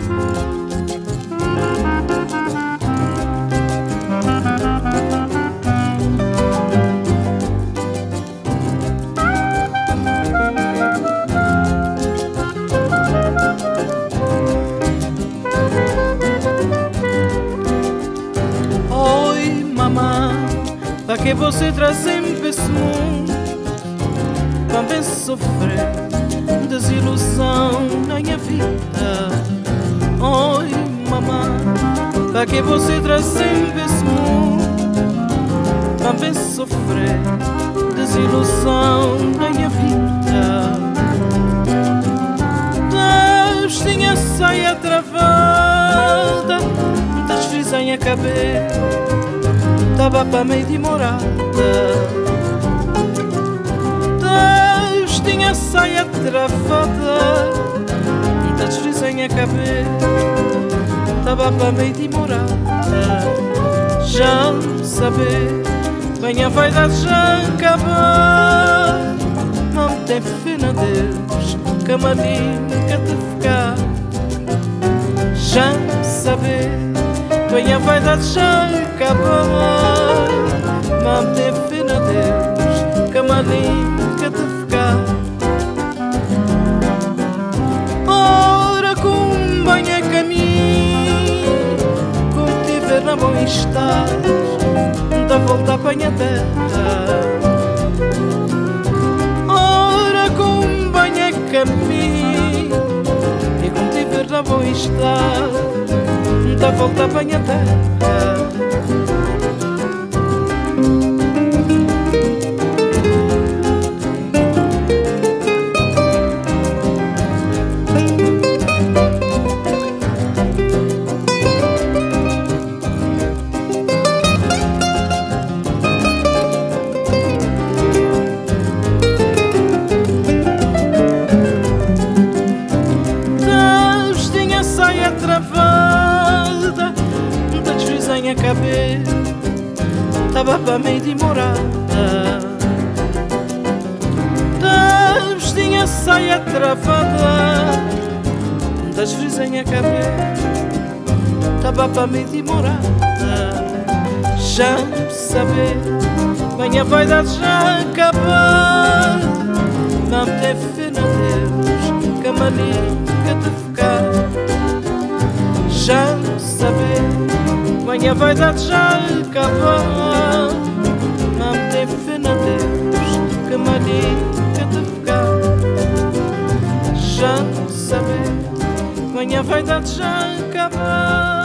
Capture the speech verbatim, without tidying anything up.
Pra que você traz sempre esse mundo? Também sofrer desilusão na minha vida. Oi, mamãe, pra que você traz sempre esse mundo? Também sofrer desilusão na minha vida. Deus tinha saia travada, das frisas em cabeça. Tava para meio de morada. Deus tinha saia travada, muitas vezes em a cabeça. Tava para meio de morada. Já saber, bem a vaidade já acabar. Não tem fé na Deus, que a maninha te ficar. Já saber, bem a vaidade já acabar. Não tem fé na Deus, que a maninha te ficar. Ora com banha caminho, como tiver na bom estado, da volta para a terra. Ora com banha caminho, e como tiver na bom estado, da volta para a terra. Deus tinha saia travada, muitas vezes em a cabeça. Tava para meio de morada. Deus tinha saia travada, muitas vezes em a cabeça. Tava para meio de morada. Já saber, bem a vaidade já acabar. Não tem fé na Deus, que a maninha te ficar. Já saber, bem a vaidade já acabar. Não tem fé na Deus, que a maninha te ficar. Já saber, bem a vaidade já acabar.